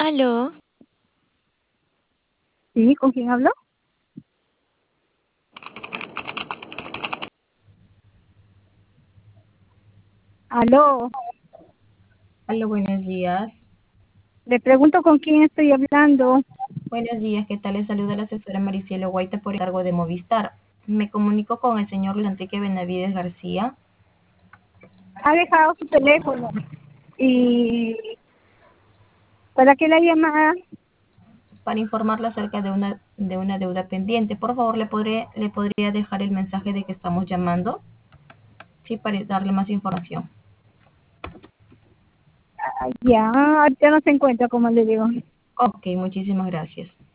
Aló, Sí, ¿con quién hablo? Aló, Hola, buenos días. le pregunto con quién estoy hablando. Buenos días, ¿qué tal? Les saluda la asesora Maricielo Guaita por el cargo de Movistar. Me comunico con el señor Luis Enrique Benavides García. Ha dejado su teléfono. ¿Y para qué la llamada? Para informarle acerca de una deuda pendiente. Por favor, ¿le podría dejar el mensaje de que estamos llamando? Sí, para darle más información. Ya, ahorita no se encuentra, como le digo. Ok, muchísimas gracias.